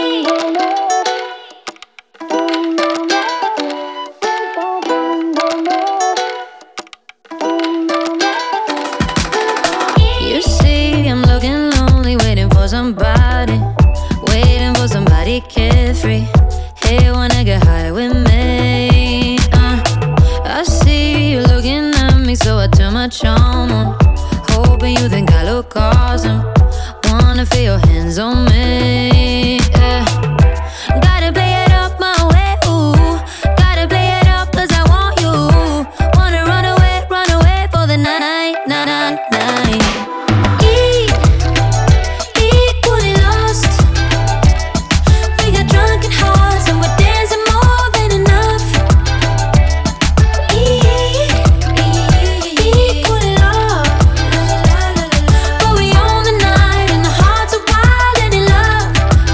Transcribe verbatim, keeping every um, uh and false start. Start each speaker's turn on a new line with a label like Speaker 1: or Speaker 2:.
Speaker 1: You see, I'm looking lonely, waiting for somebody, waiting for somebody carefree. Hey, wanna get high with me? Uh, I see you looking at me, so I turn my charm on, hoping you think I look awesome. Wanna feel your hands on me.